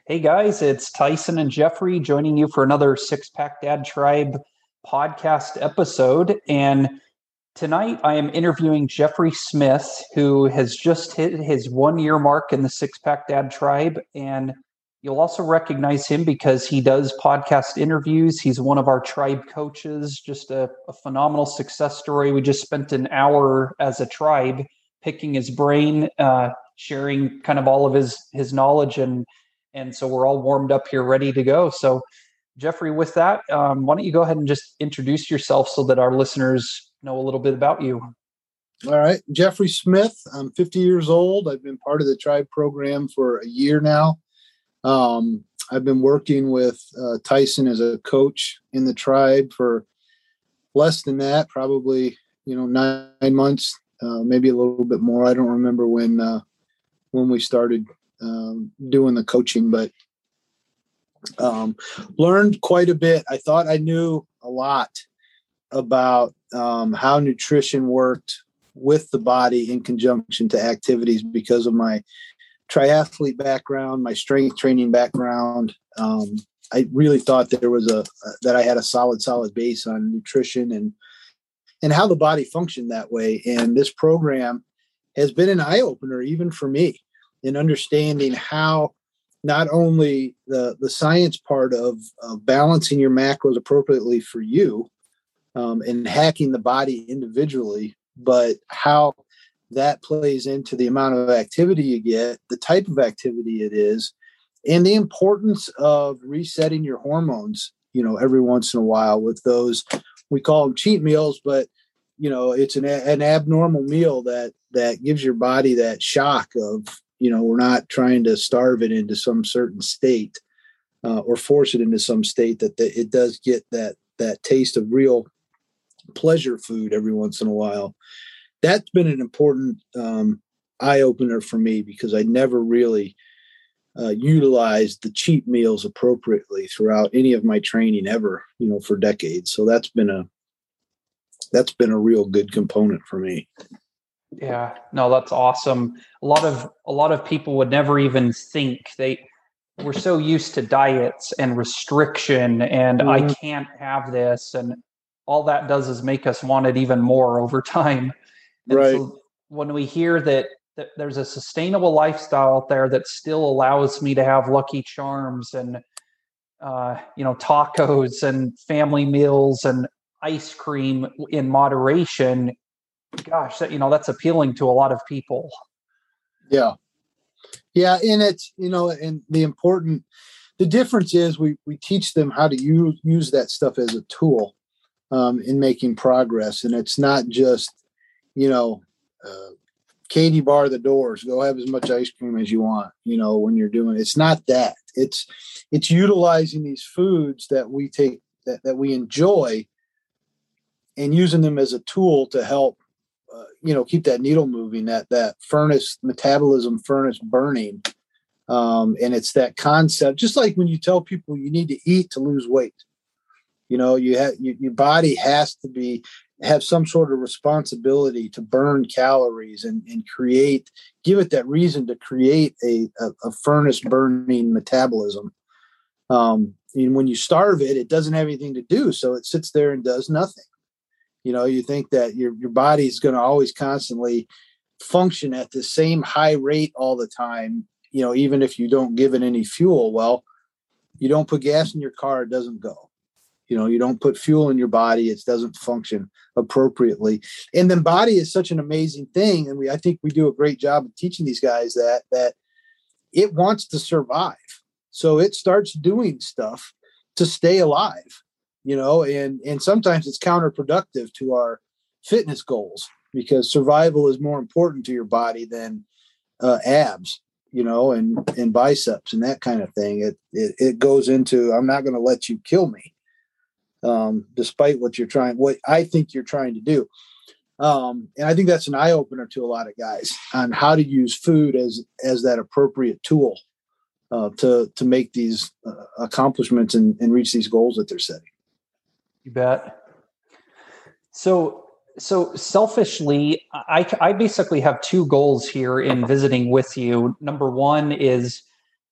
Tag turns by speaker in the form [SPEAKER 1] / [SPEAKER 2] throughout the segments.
[SPEAKER 1] Hey guys, it's Tyson and Jeffrey joining you for another Six Pack Dad Tribe podcast episode. And tonight I am interviewing Jeffrey Smith, who has just hit his 1 year mark in the Six Pack Dad Tribe. And you'll also recognize him because he does podcast interviews. He's one of our tribe coaches, just a phenomenal success story. We just spent an hour as a tribe picking his brain, sharing kind of all of his knowledge, and so we're all warmed up here, ready to go. So, Jeffrey, with that, why don't you go ahead and just introduce yourself so that our listeners know a little bit about you?
[SPEAKER 2] All right. Jeffrey Smith. I'm 50 years old. I've been part of the tribe program for a year now. I've been working with Tyson as a coach in the tribe for less than that, probably, 9 months, maybe a little bit more. I don't remember when we started doing the coaching, but learned quite a bit. I thought I knew a lot about how nutrition worked with the body in conjunction to activities because of my triathlete background, my strength training background. I really thought there was that I had a solid base on nutrition and how the body functioned that way. And this program has been an eye opener even for me, in understanding how not only the science part of balancing your macros appropriately for you and hacking the body individually, but how that plays into the amount of activity you get, the type of activity it is, and the importance of resetting your hormones, every once in a while with those, we call them cheat meals, but it's an abnormal meal that gives your body that shock of, we're not trying to starve it into some certain state or force it into some state that it does get that taste of real pleasure food every once in a while. That's been an important eye opener for me because I never really utilized the cheat meals appropriately throughout any of my training ever, for decades. So that's been a real good component for me.
[SPEAKER 1] Yeah, no, that's awesome. A lot of people would never even think. We're so used to diets and restriction and I can't have this, and all that does is make us want it even more over time. And
[SPEAKER 2] right.
[SPEAKER 1] So when we hear that there's a sustainable lifestyle out there that still allows me to have Lucky Charms and tacos and family meals and ice cream in moderation, gosh, that's appealing to a lot of people.
[SPEAKER 2] Yeah. And it's, and the difference is we teach them how to use that stuff as a tool in making progress. And it's not just, Katie bar the doors, go have as much ice cream as you want, when you're doing it. It's not that. It's utilizing these foods that we take, that we enjoy, and using them as a tool to help keep that needle moving, that furnace metabolism furnace burning. And it's that concept, just like when you tell people you need to eat to lose weight, your body has to have some sort of responsibility to burn calories and give it that reason to create a furnace burning metabolism. And when you starve it, it doesn't have anything to do. So it sits there and does nothing. You think that your body's going to always constantly function at the same high rate all the time, even if you don't give it any fuel. Well, you don't put gas in your car, it doesn't go. You don't put fuel in your body, it doesn't function appropriately. And then body is such an amazing thing. And I think we do a great job of teaching these guys that it wants to survive. So it starts doing stuff to stay alive. And sometimes it's counterproductive to our fitness goals because survival is more important to your body than abs, and biceps and that kind of thing. It goes into, I'm not going to let you kill me, despite what I think you're trying to do. And I think that's an eye opener to a lot of guys on how to use food as that appropriate tool to make these accomplishments and reach these goals that they're setting.
[SPEAKER 1] You bet. So selfishly, I basically have two goals here in visiting with you. Number one is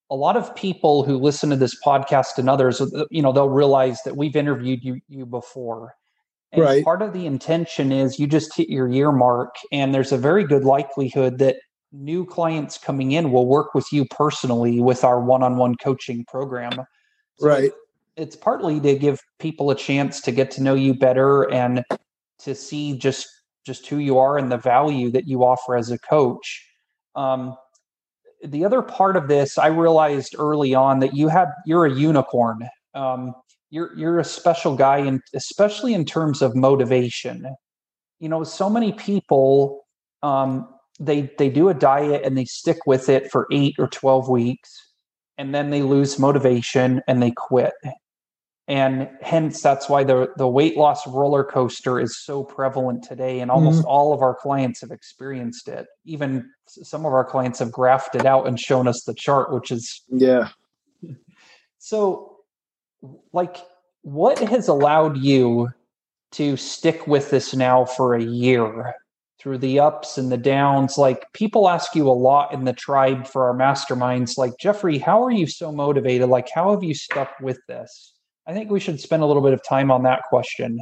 [SPEAKER 1] a lot of people who listen to this podcast and others, they'll realize that we've interviewed you before. And
[SPEAKER 2] Right.
[SPEAKER 1] part of the intention is you just hit your year mark, and there's a very good likelihood that new clients coming in will work with you personally with our one-on-one coaching program. So
[SPEAKER 2] Right.
[SPEAKER 1] it's partly to give people a chance to get to know you better and to see just who you are and the value that you offer as a coach. The other part of this, I realized early on that you're a unicorn. You're a special guy, and especially in terms of motivation. So many people, they do a diet and they stick with it for 8 or 12 weeks, and then they lose motivation and they quit. And hence, that's why the weight loss roller coaster is so prevalent today. And almost all of our clients have experienced it. Even some of our clients have graphed it out and shown us the chart, which is...
[SPEAKER 2] Yeah.
[SPEAKER 1] So, what has allowed you to stick with this now for a year through the ups and the downs? Like, people ask you a lot in the tribe for our masterminds, like, Jeffrey, how are you so motivated? Like, how have you stuck with this? I think we should spend a little bit of time on that question.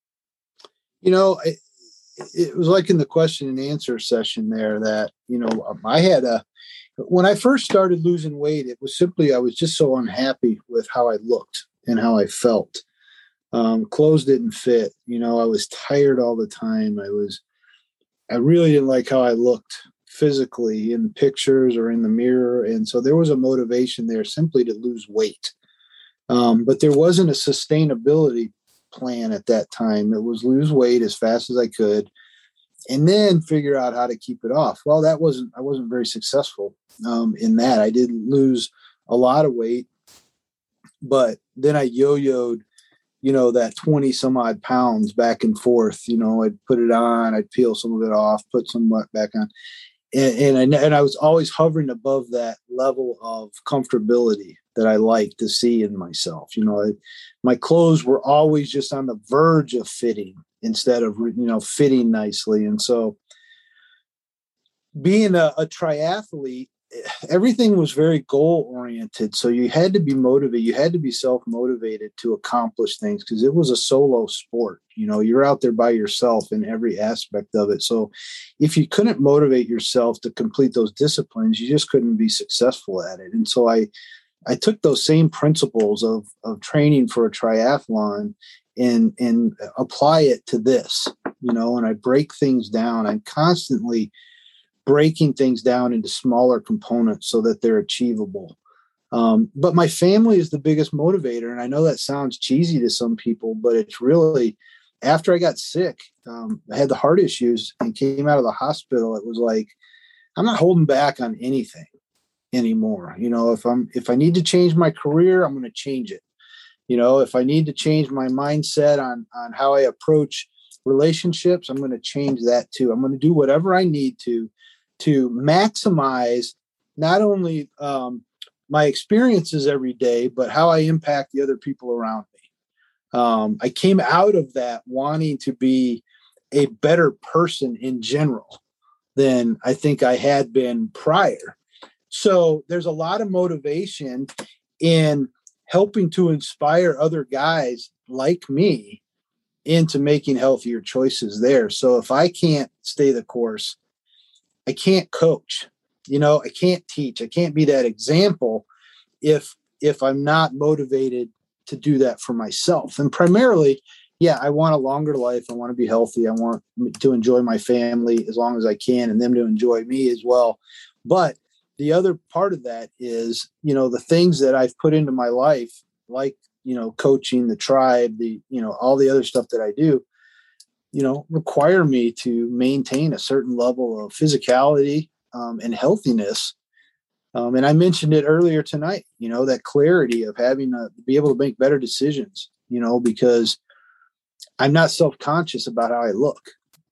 [SPEAKER 2] It was like in the question and answer session there that, I had when I first started losing weight, it was simply, I was just so unhappy with how I looked and how I felt. Clothes didn't fit. I was tired all the time. I really didn't like how I looked physically in pictures or in the mirror. And so there was a motivation there simply to lose weight. But there wasn't a sustainability plan at that time. It was lose weight as fast as I could and then figure out how to keep it off. Well, I wasn't very successful in that. I did lose a lot of weight, but then I yo-yoed, that 20 some odd pounds back and forth. I'd put it on, I'd peel some of it off, put some back on. And I was always hovering above that level of comfortability that I like to see in myself. My clothes were always just on the verge of fitting instead of, fitting nicely. And so being a triathlete, everything was very goal oriented. So you had to be motivated. You had to be self-motivated to accomplish things because it was a solo sport. You're out there by yourself in every aspect of it. So if you couldn't motivate yourself to complete those disciplines, you just couldn't be successful at it. And so I took those same principles of training for a triathlon and apply it to this, and I break things down. I'm constantly breaking things down into smaller components so that they're achievable. But my family is the biggest motivator. And I know that sounds cheesy to some people, but it's really, after I got sick, I had the heart issues and came out of the hospital. It was like, I'm not holding back on anything anymore. If I need to change my career, I'm going to change it. If I need to change my mindset on how I approach relationships, I'm going to change that too. I'm going to do whatever I need to maximize not only my experiences every day, but how I impact the other people around me. I came out of that wanting to be a better person in general than I think I had been prior. So there's a lot of motivation in helping to inspire other guys like me into making healthier choices there. So if I can't stay the course, I can't coach, I can't teach. I can't be that example if I'm not motivated to do that for myself. And primarily, I want a longer life. I want to be healthy. I want to enjoy my family as long as I can and them to enjoy me as well. But the other part of that is, the things that I've put into my life, like, coaching, the tribe, all the other stuff that I do, require me to maintain a certain level of physicality and healthiness. And I mentioned it earlier tonight, that clarity of having to be able to make better decisions, because I'm not self-conscious about how I look.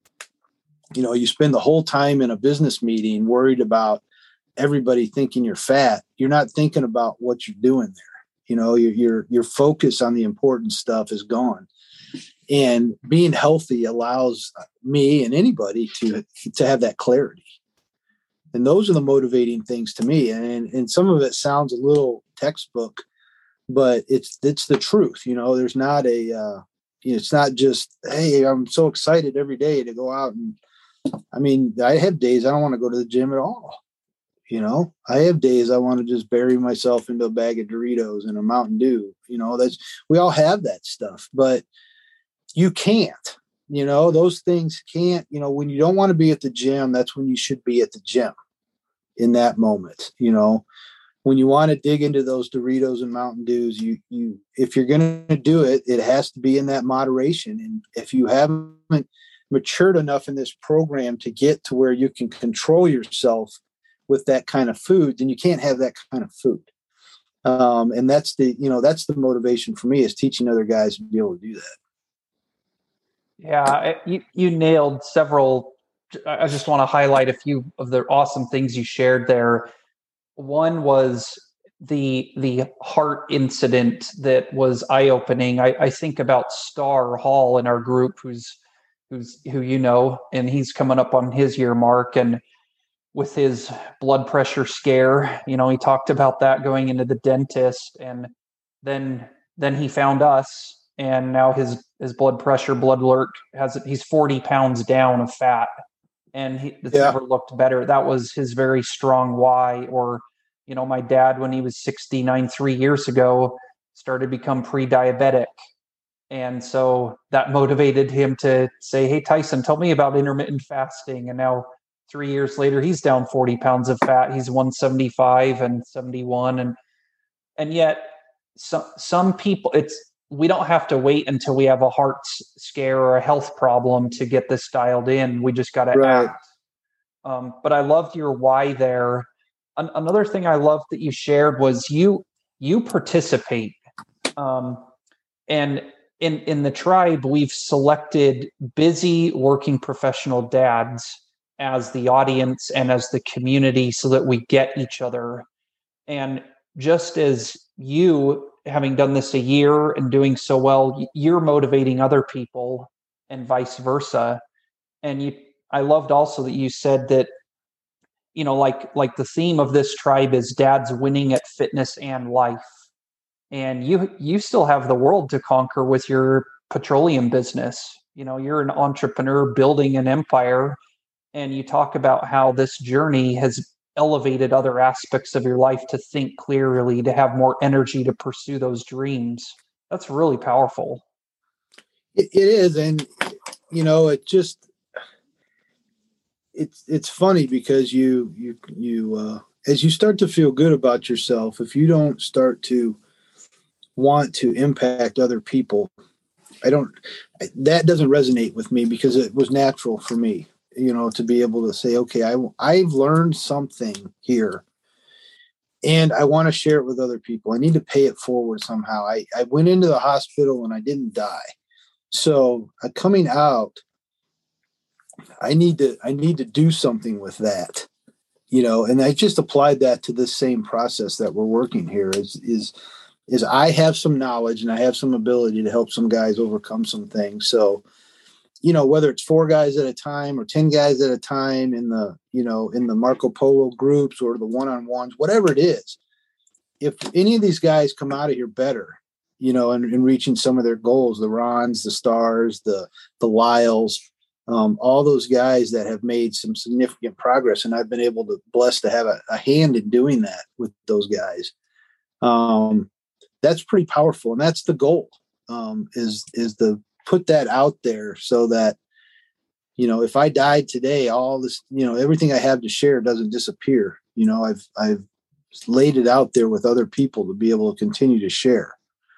[SPEAKER 2] You spend the whole time in a business meeting worried about everybody thinking you're fat. You're not thinking about what you're doing there. Your focus on the important stuff is gone. And being healthy allows me and anybody to have that clarity. And those are the motivating things to me. And some of it sounds a little textbook, but it's the truth. There's not it's not just, hey, I'm so excited every day to go out. And I mean, I have days I don't want to go to the gym at all. I have days I want to just bury myself into a bag of Doritos and a Mountain Dew. We all have that stuff, but you can't, those things can't, when you don't want to be at the gym, that's when you should be at the gym in that moment. When you want to dig into those Doritos and Mountain Dews, if you're going to do it, it has to be in that moderation. And if you haven't matured enough in this program to get to where you can control yourself with that kind of food, then you can't have that kind of food. And that's the motivation for me, is teaching other guys to be able to do that.
[SPEAKER 1] Yeah, you nailed several. I just want to highlight a few of the awesome things you shared there. One was the heart incident that was eye-opening. I think about Star Hall in our group, who and he's coming up on his year mark, and with his blood pressure scare, he talked about that going into the dentist, and then he found us, and now his blood pressure, blood alert he's 40 pounds down of fat, and it's never looked better. That was his very strong why. Or, my dad, when he was 69, 3 years ago, started to become pre-diabetic. And so that motivated him to say, hey, Tyson, tell me about intermittent fasting. And now 3 years later, he's down 40 pounds of fat. He's 175 and 71. And yet some people, we don't have to wait until we have a heart scare or a health problem to get this dialed in. We just got to act. But I loved your why there. Another thing I loved that you shared was you participate. And in the tribe, we've selected busy working professional dads as the audience and as the community so that we get each other. And just as you, having done this a year and doing so well, you're motivating other people and vice versa. And I loved also that you said that, like the theme of this tribe is dads winning at fitness and life. And you still have the world to conquer with your petroleum business. You're an entrepreneur building an empire, and you talk about how this journey has elevated other aspects of your life to think clearly, to have more energy to pursue those dreams. That's really powerful.
[SPEAKER 2] It is. And, it's funny because you as you start to feel good about yourself, if you don't start to want to impact other people, that doesn't resonate with me, because it was natural for me, to be able to say, okay, I've learned something here and I want to share it with other people. I need to pay it forward somehow. I went into the hospital and I didn't die. So coming out, I need to do something with that, and I just applied that to this same process that we're working here is I have some knowledge and I have some ability to help some guys overcome some things. So, whether it's 4 guys at a time or 10 guys at a time in the Marco Polo groups or the one-on-ones, whatever it is, if any of these guys come out of here better, and reaching some of their goals, the Rons, the Stars, the Lyles, all those guys that have made some significant progress. And I've been blessed to have a hand in doing that with those guys. That's pretty powerful. And that's the goal, is to put that out there so that, if I died today, all this, everything I have to share doesn't disappear. I've laid it out there with other people to be able to continue to share.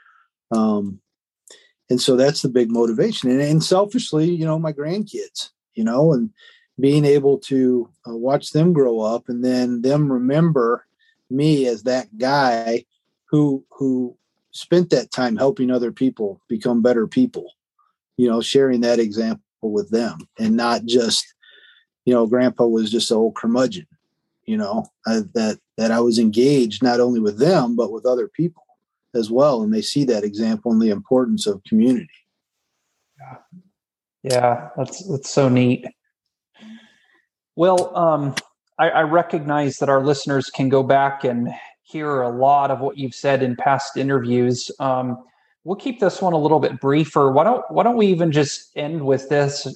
[SPEAKER 2] And so that's the big motivation. And selfishly, my grandkids, and being able to watch them grow up and then them remember me as that guy who spent that time helping other people become better people, sharing that example with them, and not just, grandpa was just an old curmudgeon, that I was engaged not only with them, but with other people as well. And they see that example and the importance of community.
[SPEAKER 1] Yeah, that's so neat. Well, I recognize that our listeners can go back and hear a lot of what you've said in past interviews. We'll keep this one a little bit briefer. Why don't we even just end with this?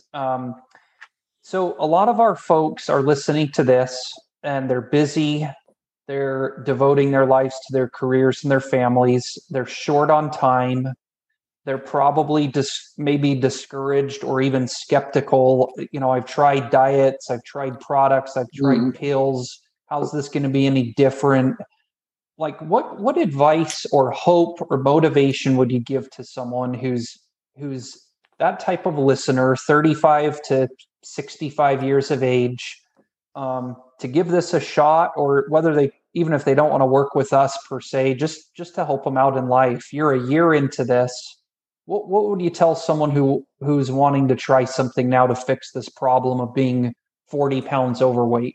[SPEAKER 1] So a lot of our folks are listening to this and they're busy. They're devoting their lives to their careers and their families. They're short on time. They're probably maybe discouraged or even skeptical. I've tried diets, I've tried products, I've tried pills. How's this going to be any different? Like what advice or hope or motivation would you give to someone who's that type of listener, 35 to 65 years of age, to give this a shot, or whether even if they don't want to work with us per se, just to help them out in life? You're a year into this. What would you tell someone who's wanting to try something now to fix this problem of being 40 pounds overweight?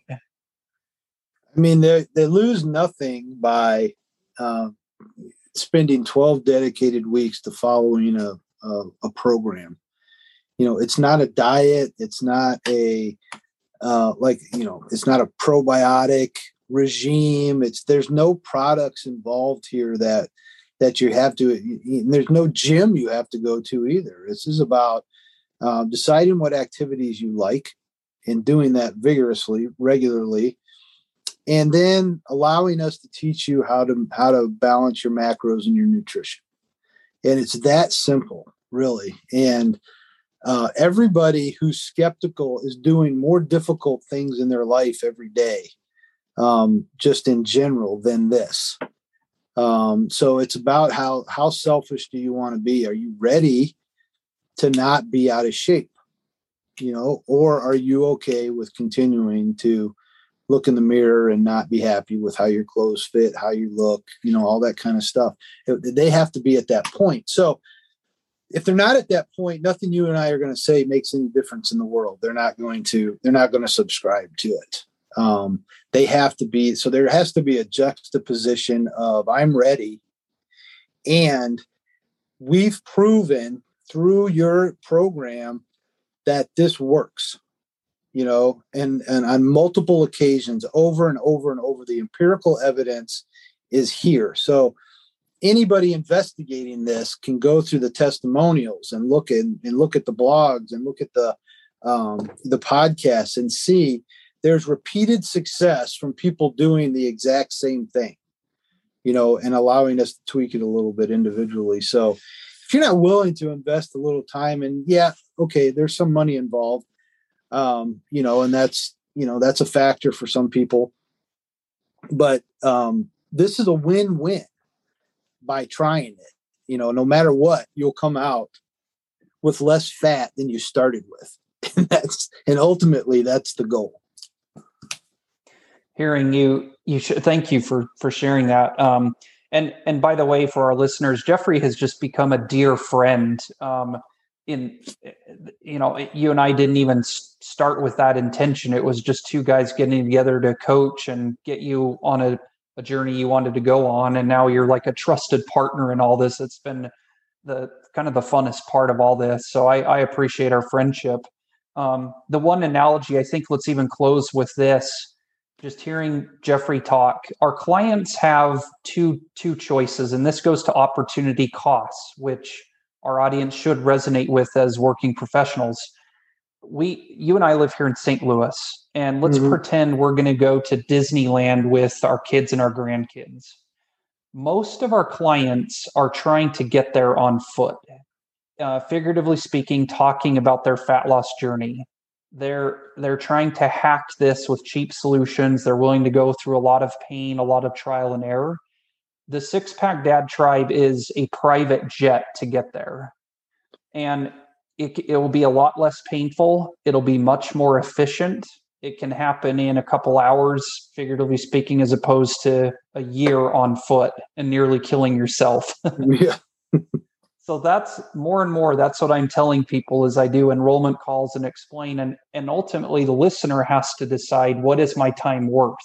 [SPEAKER 2] I mean, they lose nothing by spending 12 dedicated weeks to following a program. It's not a diet. It's not it's not a probiotic regime. There's no products involved here that you have to, there's no gym you have to go to either. This is about deciding what activities you like and doing that vigorously, regularly, and then allowing us to teach you how to balance your macros and your nutrition. And it's that simple, really. And everybody who's skeptical is doing more difficult things in their life every day, just in general, than this. So it's about how selfish do you want to be? Are you ready to not be out of shape? Or are you okay with continuing to look in the mirror and not be happy with how your clothes fit, how you look, all that kind of stuff? They have to be at that point. So if they're not at that point, nothing you and I are going to say makes any difference in the world. They're not going to subscribe to it. They have to be, so there has to be a juxtaposition of I'm ready. And we've proven through your program that this works, and on multiple occasions, over and over and over. The empirical evidence is here. So anybody investigating this can go through the testimonials and look at the blogs and look at the podcasts and see there's repeated success from people doing the exact same thing, and allowing us to tweak it a little bit individually. So if you're not willing to invest a little time, and okay, there's some money involved, and that's a factor for some people, but this is a win-win by trying it. No matter what, you'll come out with less fat than you started with. And ultimately that's the goal.
[SPEAKER 1] Hearing you thank you for sharing that. And by the way, for our listeners, Jeffrey has just become a dear friend. You and I didn't even start with that intention. It was just two guys getting together to coach and get you on a journey you wanted to go on. And now you're like a trusted partner in all this. It's been the kind of the funnest part of all this. So I appreciate our friendship. The one analogy, I think, let's even close with this. Just hearing Jeffrey talk, our clients have two choices, and this goes to opportunity costs, which our audience should resonate with as working professionals. You and I live here in St. Louis, and let's pretend we're going to go to Disneyland with our kids and our grandkids. Most of our clients are trying to get there on foot, figuratively speaking, talking about their fat loss journey. They're trying to hack this with cheap solutions. They're willing to go through a lot of pain, a lot of trial and error. The Six Pack Dad Tribe is a private jet to get there. And it will be a lot less painful. It'll be much more efficient. It can happen in a couple hours, figuratively speaking, as opposed to a year on foot and nearly killing yourself.
[SPEAKER 2] Yeah.
[SPEAKER 1] So that's more and more, that's what I'm telling people as I do enrollment calls and explain. And ultimately, the listener has to decide, what is my time worth?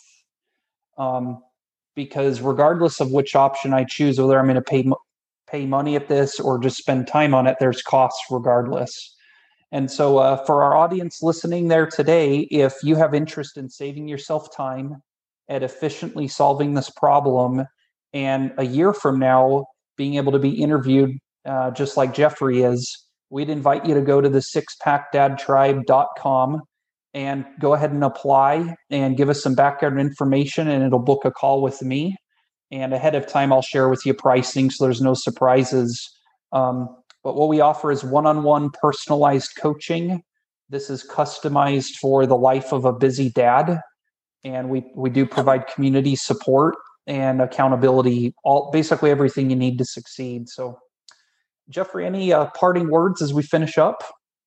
[SPEAKER 1] Because regardless of which option I choose, whether I'm going to pay money at this or just spend time on it, there's costs regardless. And so for our audience listening there today, if you have interest in saving yourself time at efficiently solving this problem, and a year from now being able to be interviewed just like Jeffrey is, we'd invite you to go to the sixpackdadtribe.com and go ahead and apply and give us some background information, and it'll book a call with me. And ahead of time, I'll share with you pricing so there's no surprises. But what we offer is one-on-one personalized coaching. This is customized for the life of a busy dad. And we do provide community support and accountability, basically everything you need to succeed. So, Jeffrey, any parting words as we finish up?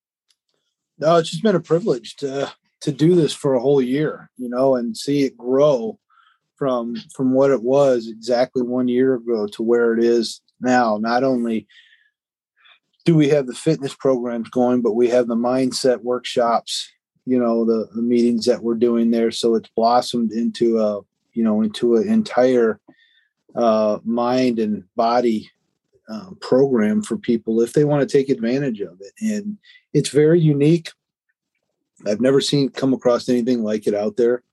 [SPEAKER 2] No, it's just been a privilege to do this for a whole year, and see it grow from what it was exactly 1 year ago to where it is now. Not only do we have the fitness programs going, but we have the mindset workshops, the meetings that we're doing there. So it's blossomed into an entire mind and body program for people if they want to take advantage of it. And it's very unique. I've never come across anything like it out there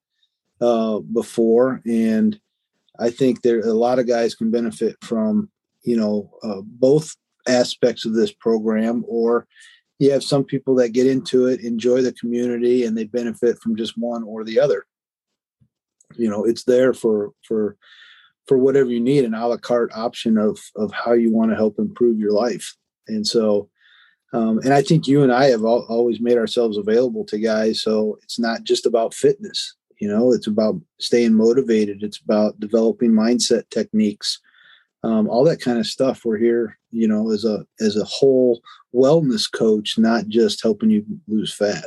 [SPEAKER 2] before. And I think a lot of guys can benefit from, both aspects of this program, or you have some people that get into it, enjoy the community, and they benefit from just one or the other. It's there for whatever you need, an a la carte option of how you want to help improve your life. And so, and I think you and I have always made ourselves available to guys. So it's not just about fitness, it's about staying motivated. It's about developing mindset techniques, all that kind of stuff. We're here, as a whole wellness coach, not just helping you lose fat.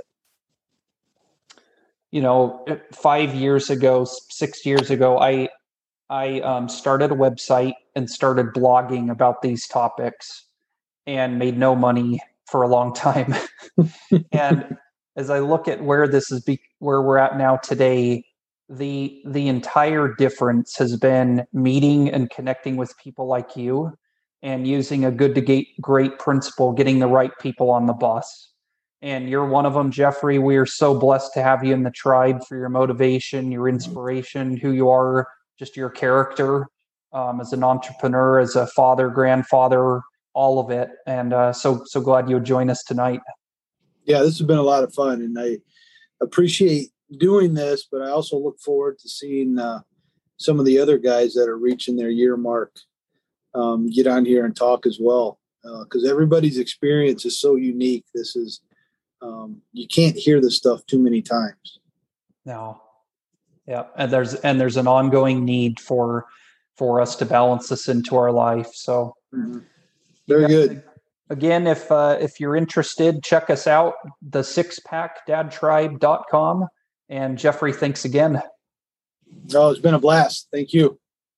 [SPEAKER 1] 5 years ago, 6 years ago, I started a website and started blogging about these topics and made no money for a long time. And as I look at where where we're at now today, the entire difference has been meeting and connecting with people like you and using a good to great principle, getting the right people on the bus. And you're one of them, Jeffrey. We are so blessed to have you in the tribe for your motivation, your inspiration, who you are, just your character as an entrepreneur, as a father, grandfather, all of it. And so glad you would join us tonight.
[SPEAKER 2] Yeah, this has been a lot of fun, and I appreciate doing this, but I also look forward to seeing some of the other guys that are reaching their year mark get on here and talk as well, because everybody's experience is so unique. This is you can't hear this stuff too many times.
[SPEAKER 1] No. Yeah. And there's an ongoing need for us to balance this into our life. So
[SPEAKER 2] Very good.
[SPEAKER 1] Again, if you're interested, check us out, the sixpackdadtribe.com. And Jeffrey, thanks again.
[SPEAKER 2] Oh, it's been a blast. Thank you.